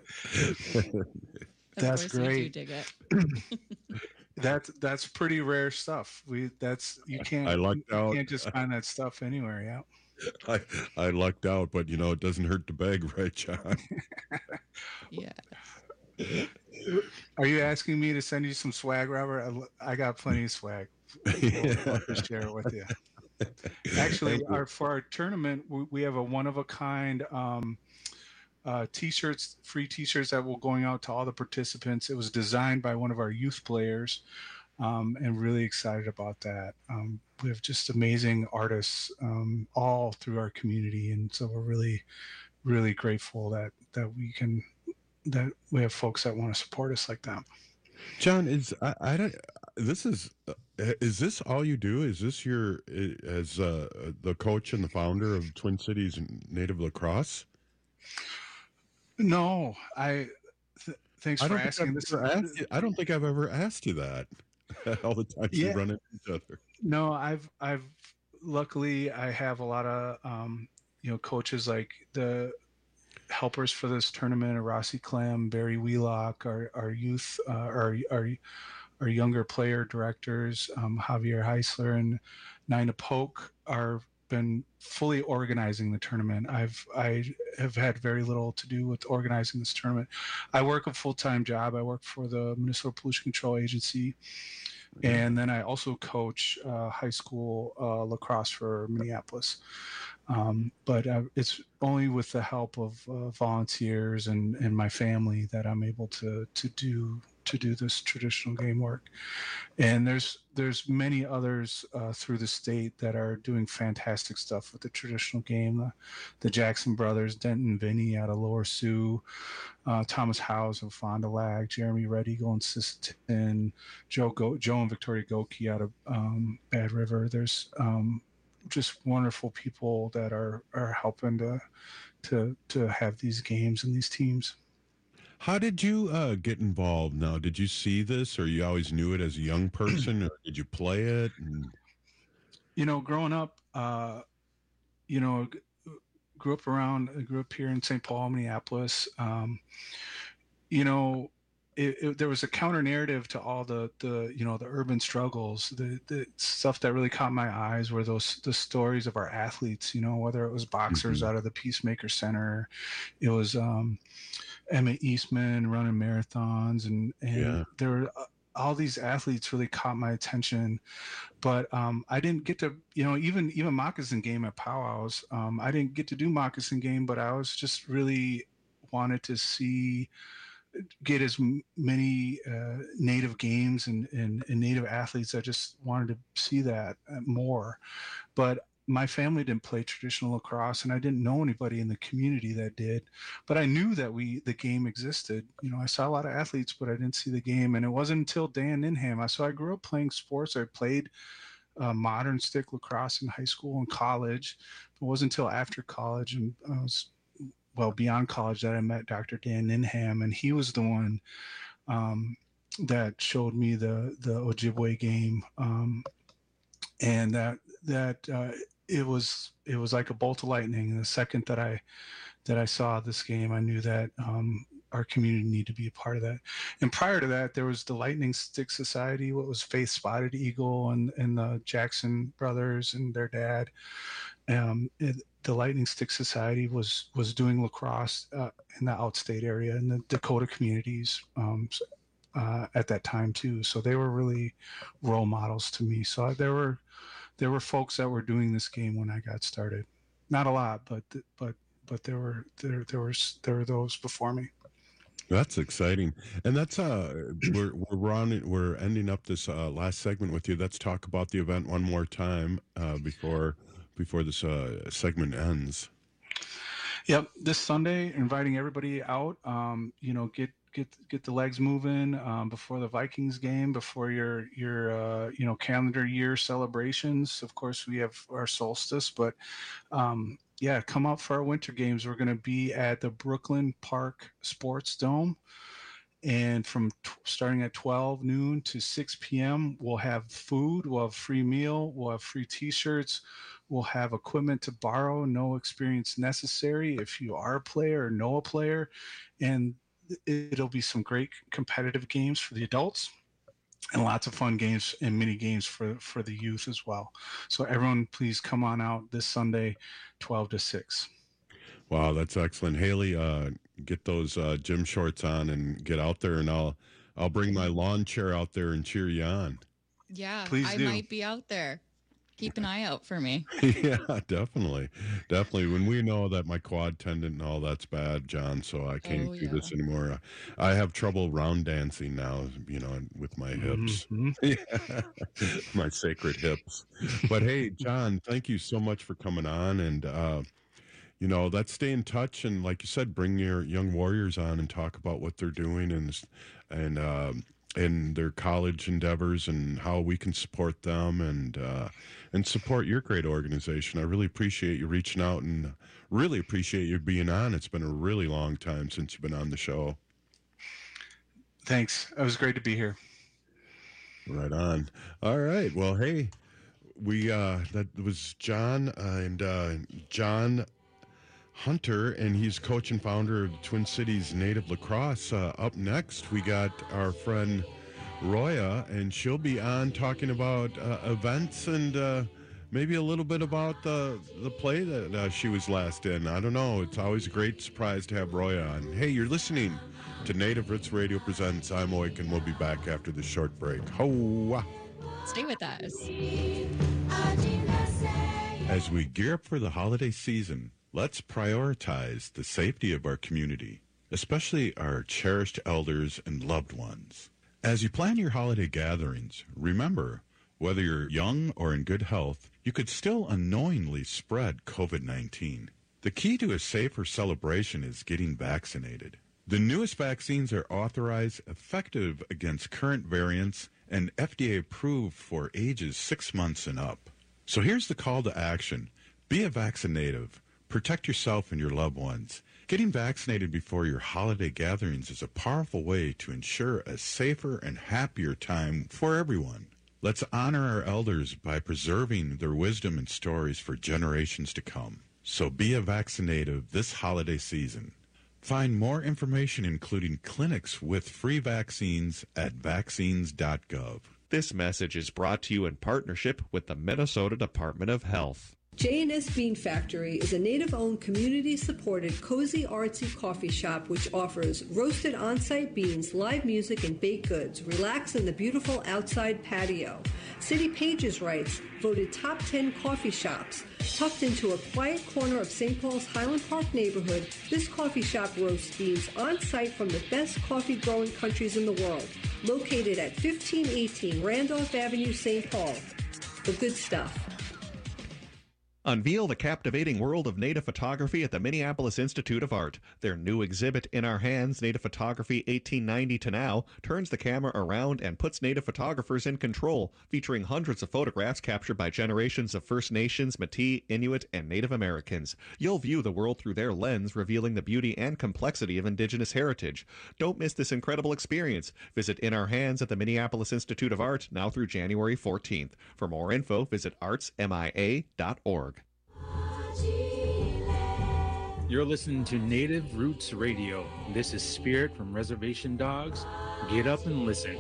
Speaker 6: That's great.
Speaker 27: We do dig it.
Speaker 6: That's pretty rare stuff. You can't.
Speaker 2: I lucked out.
Speaker 6: You can't just find that stuff anywhere. Yeah.
Speaker 2: I lucked out, but it doesn't hurt to beg, right, John?
Speaker 27: Yeah.
Speaker 6: Are you asking me to send you some swag, Robert? I got plenty of swag. I'll love to share it with you. Actually, for our tournament, we have a one-of-a-kind T-shirts, free T-shirts that will going out to all the participants. It was designed by one of our youth players, and really excited about that. We have just amazing artists all through our community, and so we're really, really grateful that we have folks that want to support us like that.
Speaker 2: John, is this all you do? Is this as the coach and the founder of Twin Cities Native Lacrosse?
Speaker 6: No, thanks for asking.
Speaker 2: I don't think I've ever asked you that. All the times we run into each other.
Speaker 6: No, I've luckily I have a lot of coaches like the helpers for this tournament, Rossi Clem, Barry Wheelock, our youth, our younger player directors, Javier Heisler and Nina Polk are been fully organizing the tournament. I have had very little to do with organizing this tournament. I work a full-time job. I work for the Minnesota Pollution Control Agency, and then I also coach high school lacrosse for Minneapolis. But it's only with the help of volunteers and my family that I'm able to do this traditional game work. And there's many others through the state that are doing fantastic stuff with the traditional game. The Jackson brothers, Denton Vinny out of Lower Sioux, Thomas Howes of Fond du Lac, Jeremy Red Eagle in Sisseton, Joe and Victoria Goki out of Bad River. There's just wonderful people that are helping to have these games and these teams.
Speaker 2: How did you get involved? Now, did you see this, or you always knew it as a young person, or did you play it? And...
Speaker 6: growing up, grew up here in St. Paul, Minneapolis. There was a counter narrative to all the urban struggles. The stuff that really caught my eyes were the stories of our athletes. Whether it was boxers out of the Peacemaker Center, it was Emmett Eastman running marathons, and there were all these athletes really caught my attention. But I didn't get to even moccasin game at powwows. I didn't get to do moccasin game, but I was just really wanted to get as many native games and native athletes. I just wanted to see that more. But my family didn't play traditional lacrosse, and I didn't know anybody in the community that did. But I knew that the game existed. I saw a lot of athletes, but I didn't see the game. And it wasn't until Dan Ninham. So I grew up playing sports. I played modern stick lacrosse in high school and college. It wasn't until after college and I was beyond college that I met Dr. Dan Ninham, and he was the one that showed me the Ojibwe game, and that it was like a bolt of lightning. The second that I saw this game, I knew that our community needed to be a part of that. And prior to that, there was the Lightning Stick Society, what was Faith Spotted Eagle, and the Jackson brothers and their dad. The Lightning Stick Society was doing lacrosse in the outstate area and the Dakota communities at that time too. So they were really role models to me. So there were folks that were doing this game when I got started. Not a lot, but there were those before me.
Speaker 2: That's exciting, and that's we're ending up this last segment with you. Let's talk about the event one more time before this segment ends.
Speaker 6: Yep, this Sunday, inviting everybody out. Get the legs moving before the Vikings game, before your calendar year celebrations. Of course, we have our solstice, but come out for our winter games. We're going to be at the Brooklyn Park Sports Dome, and from starting at 12 noon to 6 p.m., we'll have food, we'll have free meal, we'll have free T-shirts, we'll have equipment to borrow, no experience necessary if you are a player or know a player, and it'll be some great competitive games for the adults and lots of fun games and mini games for the youth as well. So everyone, please come on out this Sunday, 12 to 6.
Speaker 2: Wow, that's excellent. Haley, get those gym shorts on and get out there, and I'll bring my lawn chair out there and cheer you on.
Speaker 27: Yeah,
Speaker 2: Please
Speaker 27: I
Speaker 2: do.
Speaker 27: might be out there. Keep an eye out for me.
Speaker 2: Yeah, definitely. When we know that my quad tendon and all that's bad, John, so I can't do this anymore. I have trouble round dancing now, with my hips. Yeah. My sacred hips. But hey, John, thank you so much for coming on, and let's stay in touch, and like you said, bring your young warriors on and talk about what they're doing and their college endeavors and how we can support them and support your great organization. I really appreciate you reaching out and really appreciate you being on. It's been a really long time since you've been on the show.
Speaker 6: Thanks. It was great to be here.
Speaker 2: Right on. All right. Well, hey, that was John John Hunter, and he's coach and founder of Twin Cities Native Lacrosse. Up next, we got our friend Roya, and she'll be on talking about events and maybe a little bit about the play that she was last in. I don't know. It's always a great surprise to have Roya on. Hey, you're listening to Native Roots Radio Presents. I'm Awake, and we'll be back after this short break. Ho-wah.
Speaker 27: Stay with us.
Speaker 18: As we gear up for the holiday season, let's prioritize the safety of our community, especially our cherished elders and loved ones. As you plan your holiday gatherings, remember, whether you're young or in good health, you could still unknowingly spread COVID-19. The key to a safer celebration is getting vaccinated. The newest vaccines are authorized, effective against current variants, and FDA approved for ages 6 months and up. So here's the call to action. Be a vaccinative. Protect yourself and your loved ones. Getting vaccinated before your holiday gatherings is a powerful way to ensure a safer and happier time for everyone. Let's honor our elders by preserving their wisdom and stories for generations to come. So be a vaccinative this holiday season. Find more information, including clinics with free vaccines, at vaccines.gov.
Speaker 5: This message is brought to you in partnership with the Minnesota Department of Health.
Speaker 20: J&S Bean Factory is a native-owned, community-supported, cozy, artsy coffee shop which offers roasted on-site beans, live music, and baked goods. Relax in the beautiful outside patio. City Pages writes, voted top 10 coffee shops. Tucked into a quiet corner of St. Paul's Highland Park neighborhood, this coffee shop roasts beans on-site from the best coffee-growing countries in the world. Located at 1518 Randolph Avenue, St. Paul. The good stuff.
Speaker 5: Unveil the captivating world of native photography at the Minneapolis Institute of Art. Their new exhibit, In Our Hands, Native Photography 1890 to Now, turns the camera around and puts native photographers in control, featuring hundreds of photographs captured by generations of First Nations, Métis, Inuit, and Native Americans. You'll view the world through their lens, revealing the beauty and complexity of Indigenous heritage. Don't miss this incredible experience. Visit In Our Hands at the Minneapolis Institute of Art now through January 14th. For more info, visit artsmia.org.
Speaker 12: You're listening to Native Roots Radio. This is Spirit from Reservation Dogs. Get up and listen.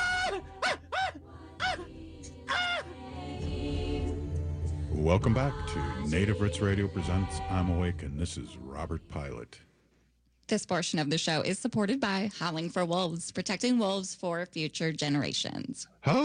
Speaker 18: Welcome back to Native Roots Radio Presents I'm Awake, and this is Robert Pilot.
Speaker 27: This portion of the show is supported by Howling for Wolves, protecting wolves for future generations.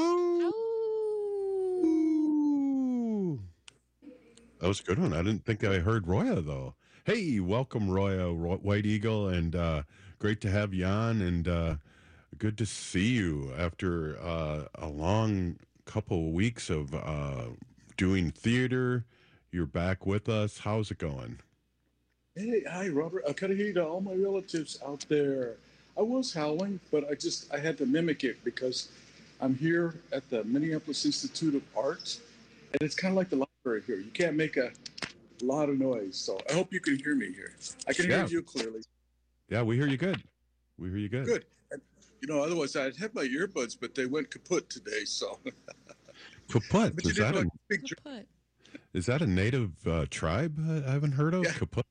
Speaker 2: That was a good one. I didn't think I heard Roya, though. Hey, welcome, Roya White Eagle, and good great to have you on, and good to see you after a long couple of weeks of doing theater. You're back with us. How's it going?
Speaker 15: Hey, hi, Robert. I kind of hear to all my relatives out there. I was howling, but I had to mimic it because I'm here at the Minneapolis Institute of Arts, and it's kind of like the library here. You can't make a lot of noise, so I hope you can hear me here. I can hear you clearly.
Speaker 2: Yeah, we hear you good. We hear you good.
Speaker 15: Good. And, otherwise I'd have my earbuds, but they went kaput today, so.
Speaker 2: Kaput?
Speaker 15: But
Speaker 2: Is that a native tribe I haven't heard of?
Speaker 15: Yeah.
Speaker 2: Kaput?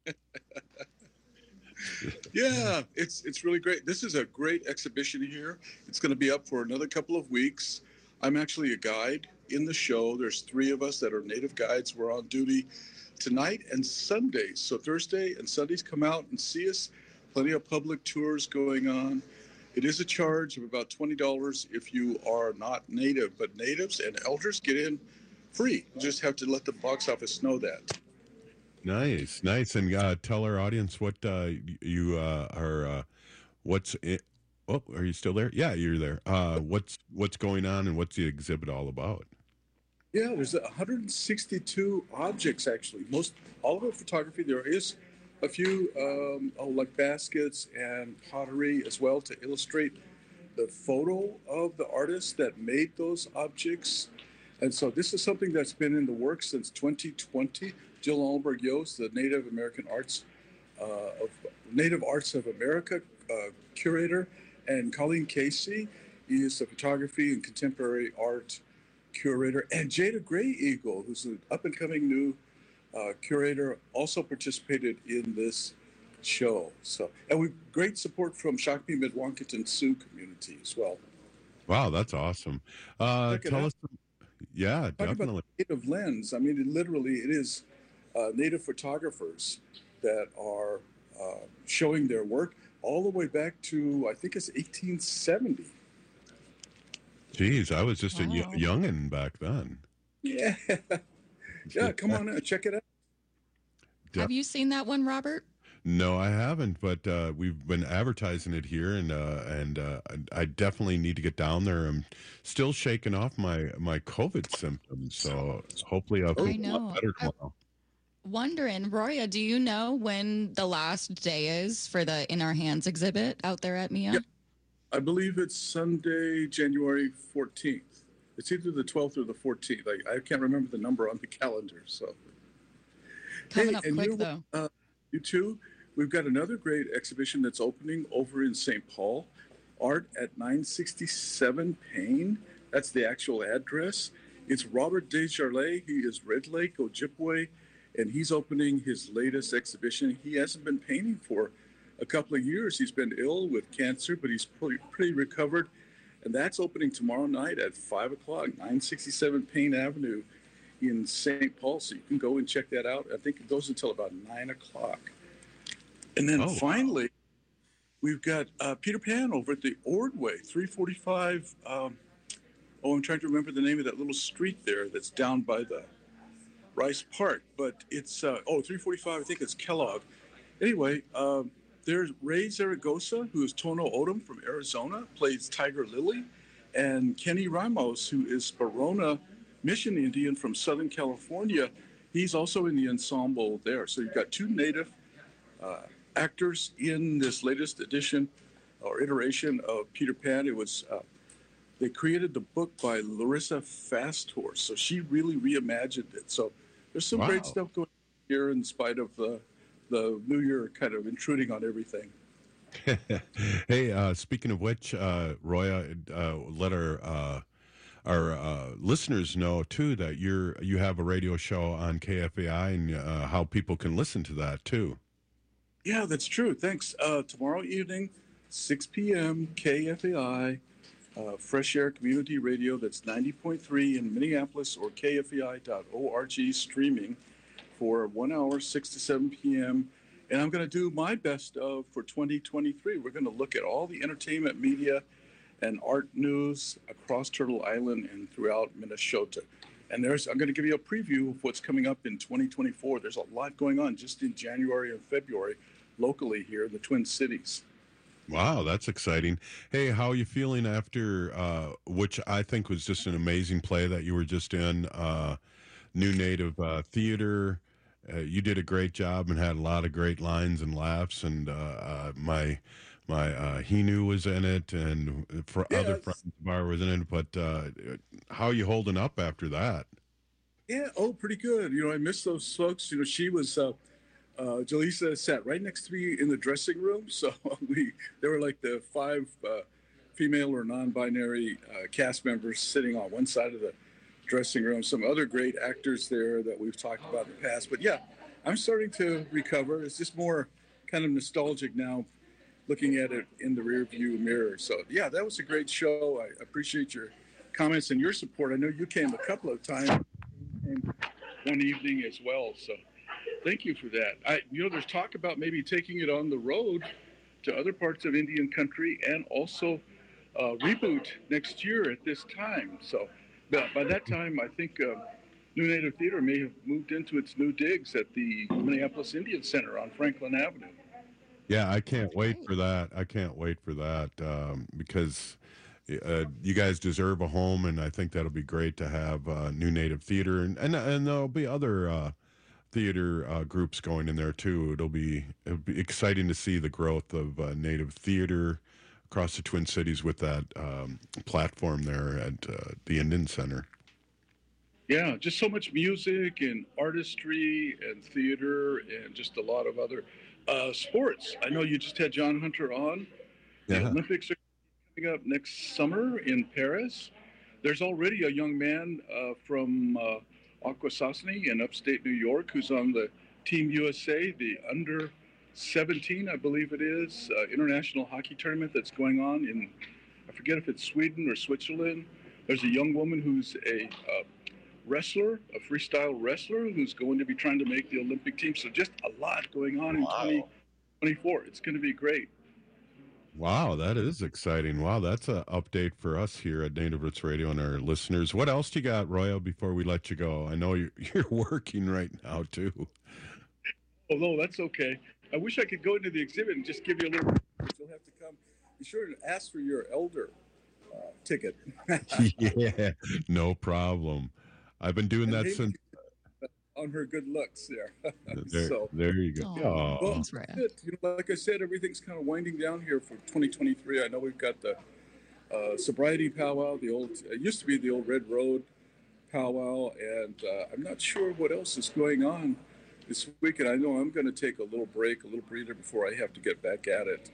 Speaker 15: Yeah, it's really great. This is a great exhibition here. It's going to be up for another couple of weeks. I'm actually a guide in the show. There's 3 of us that are native guides. We're on duty tonight and Sundays. So Thursday and Sundays, come out and see us. Plenty of public tours going on. It is a charge of about $20 if you are not native, but natives and elders get in free. You just have to let the box office know that.
Speaker 2: Nice. And tell our audience what you are. What's it? Oh, are you still there? Yeah, you're there. What's going on, and what's the exhibit all about?
Speaker 15: Yeah, there's 162 objects actually. All of it photography. There is a few like baskets and pottery as well to illustrate the photo of the artist that made those objects. And so this is something that's been in the works since 2020. Jill Allenberg Yost, the Native Arts of America curator, and Colleen Casey is the photography and contemporary art curator, and Jada Gray Eagle, who's an up-and-coming new curator, also participated in this show. So, and we great support from Shakopee Mdewakanton Sioux community as well.
Speaker 2: Wow, that's awesome. Tell us. Yeah, definitely.
Speaker 15: About Native Lens. I mean, it is Native photographers that are showing their work all the way back to, I think it's 1870.
Speaker 2: Geez, I was just a youngin' back then.
Speaker 15: Yeah. Yeah, come on out, check it out.
Speaker 27: Have you seen that one, Robert?
Speaker 2: No, I haven't, but we've been advertising it here, and I definitely need to get down there. I'm still shaking off my COVID symptoms, so hopefully I'll feel a lot better tomorrow.
Speaker 27: Wondering, Roya, do you know when the last day is for the In Our Hands exhibit out there at MIA?
Speaker 15: Yeah. I believe it's Sunday, January 14th. It's either the 12th or the 14th. I can't remember the number on the calendar. So
Speaker 27: coming up quick, though.
Speaker 15: You too. We've got another great exhibition that's opening over in St. Paul. Art at 967 Payne. That's the actual address. It's Robert Desjardins. He is Red Lake, Ojibwe, and he's opening his latest exhibition. He hasn't been painting for a couple of years. He's been ill with cancer, but he's pretty recovered. And that's opening tomorrow night at 5 o'clock, 967 Payne Avenue in St. Paul. So you can go and check that out. I think it goes until about 9 o'clock. And then finally, we've got Peter Pan over at the Ordway, 345. I'm trying to remember the name of that little street there that's down by the Rice Park. But it's, 345, I think it's Kellogg. Anyway, there's Ray Zaragoza, who is Tono Odom from Arizona, plays Tiger Lily, and Kenny Ramos, who is Barona Mission Indian from Southern California. He's also in the ensemble there. So you've got 2 native actors in this latest edition or iteration of Peter Pan. It was they created the book by Larissa Fasthorse, so she really reimagined it. So there's some great stuff going on here in spite of the New Year kind of intruding on everything.
Speaker 2: Hey, speaking of which, Roya, let our listeners know too that you have a radio show on KFAI and how people can listen to that too.
Speaker 15: Yeah, that's true. Thanks. Tomorrow evening, 6 p.m., KFAI, Fresh Air Community Radio. That's 90.3 in Minneapolis, or kfai.org streaming for 1 hour, 6 to 7 p.m. And I'm going to do my best of for 2023. We're going to look at all the entertainment, media, and art news across Turtle Island and throughout Minnesota. And I'm going to give you a preview of what's coming up in 2024. There's a lot going on just in January and February locally here in the Twin Cities.
Speaker 2: Wow, that's exciting. Hey, how are you feeling after, which I think was just an amazing play that you were just in, New Native Theater? You did a great job and had a lot of great lines and laughs, and my Hinu was in it, and other friends of ours was in it. But how are you holding up after that?
Speaker 15: Yeah, pretty good. I miss those folks. She was... Jaleesa sat right next to me in the dressing room, so they were like the 5 female or non-binary cast members sitting on one side of the dressing room. Some other great actors there that we've talked about in the past. But yeah, I'm starting to recover. It's just more kind of nostalgic now, looking at it in the rearview mirror. So yeah, that was a great show. I appreciate your comments and your support. I know you came a couple of times and one evening as well. So thank you for that. There's talk about maybe taking it on the road to other parts of Indian country and also reboot next year at this time. So by that time, I think New Native Theater may have moved into its new digs at the Minneapolis Indian Center on Franklin Avenue.
Speaker 2: Yeah, I can't wait for that. Because you guys deserve a home, and I think that'll be great to have New Native Theater, and there'll be other theater groups going in there too. It'll be exciting to see the growth of Native theater across the Twin Cities with that platform there at the Indian Center.
Speaker 15: Yeah, just so much music and artistry and theater and just a lot of other sports. I know you just had John Hunter on.
Speaker 2: Yeah.
Speaker 15: The Olympics are coming up next summer in Paris. There's already a young man from Akwesasne in upstate New York who's on the Team USA, the under 17, I believe it is, international hockey tournament that's going on in, I forget if it's Sweden or Switzerland. There's a young woman who's a wrestler, a freestyle wrestler, who's going to be trying to make the Olympic team. So just a lot going on in 2024. It's going to be great.
Speaker 2: Wow, that is exciting. Wow, that's an update for us here at Native Roots Radio and our listeners. What else do you got, Roya, before we let you go? I know you're working right now, too.
Speaker 15: Oh, no, that's okay. I wish I could go into the exhibit and just give you a little... You'll have to come. Be sure to ask for your elder ticket.
Speaker 2: Yeah, no problem. I've been doing that since...
Speaker 15: On her good looks there.
Speaker 2: There you go.
Speaker 15: Well, thanks, like I said, everything's kind of winding down here for 2023. I know we've got the sobriety powwow, it used to be the old Red Road powwow, and I'm not sure what else is going on this weekend. I know I'm going to take a little breather before I have to get back at it.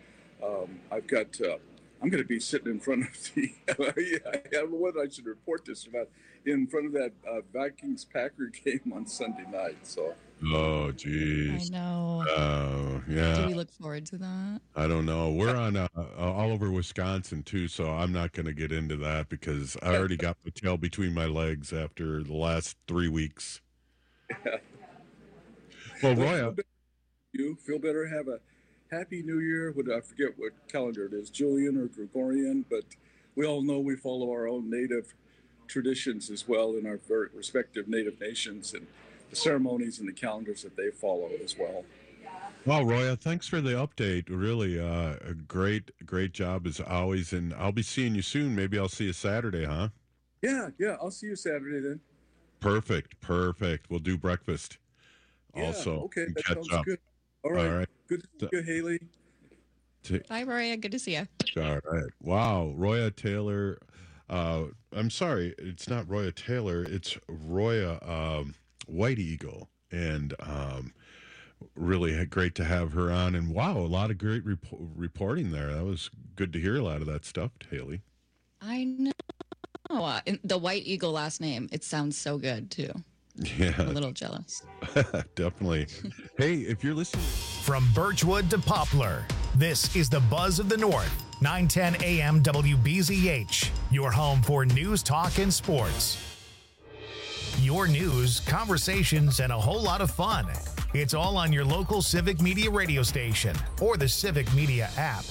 Speaker 15: I'm going to be sitting in front of the, I don't know whether I should report this or not, in front of that Vikings-Packer game on Sunday night. So.
Speaker 2: Oh, geez.
Speaker 27: I know.
Speaker 2: Oh, yeah.
Speaker 27: Do we look forward to that?
Speaker 2: I don't know. We're on all over Wisconsin, too, so I'm not going to get into that because I already got my tail between my legs after the last 3 weeks.
Speaker 15: Yeah.
Speaker 2: Well, Roya.
Speaker 15: You feel better. Have a Happy New Year. I forget what calendar it is, Julian or Gregorian, but we all know we follow our own native traditions as well in our very respective native nations and the ceremonies and the calendars that they follow as well.
Speaker 2: Well, Roya, thanks for the update. Really a great job as always, and I'll be seeing you soon. Maybe I'll see you Saturday, huh?
Speaker 15: Yeah, I'll see you Saturday then.
Speaker 2: Perfect. We'll do breakfast.
Speaker 15: Yeah,
Speaker 2: also,
Speaker 15: okay, that
Speaker 2: catch
Speaker 15: sounds
Speaker 2: up.
Speaker 15: good. All right. Good to see you, Haley.
Speaker 27: Bye, Roya. Good to see you.
Speaker 2: All right. Wow, Roya Taylor. I'm sorry, it's not Roya Taylor. It's Roya White Eagle, and really great to have her on. And wow, a lot of great reporting there. That was good to hear a lot of that stuff, Haley.
Speaker 27: I know. The White Eagle last name. It sounds so good too.
Speaker 2: Yeah.
Speaker 27: I'm a little jealous.
Speaker 2: Definitely. Hey, if you're listening.
Speaker 1: From Birchwood to Poplar, this is the Buzz of the North, 910 AM WBZH, your home for news, talk, and sports. Your news, conversations, and a whole lot of fun. It's all on your local Civic Media radio station or the Civic Media app.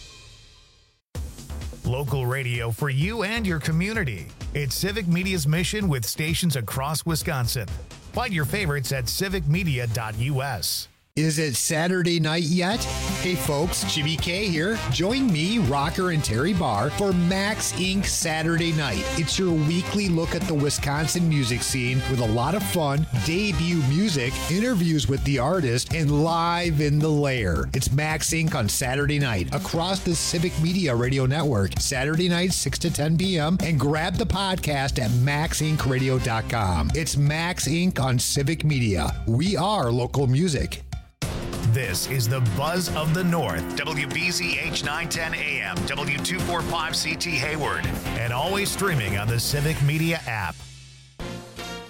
Speaker 1: Local radio for you and your community. It's Civic Media's mission with stations across Wisconsin. Find your favorites at civicmedia.us.
Speaker 16: Is it Saturday night yet? Hey folks, Jimmy K here. Join me, Rocker, and Terry Barr for Max Inc. Saturday Night. It's your weekly look at the Wisconsin music scene with a lot of fun, debut music, interviews with the artist, and live in the lair. It's Max Inc. on Saturday night across the Civic Media Radio Network. Saturday night, 6 to 10 p.m. And grab the podcast at maxincradio.com. It's Max Inc. on Civic Media. We are local music.
Speaker 1: This is the Buzz of the North, WBZH 910 AM, W245CT Hayward, and always streaming on the Civic Media app.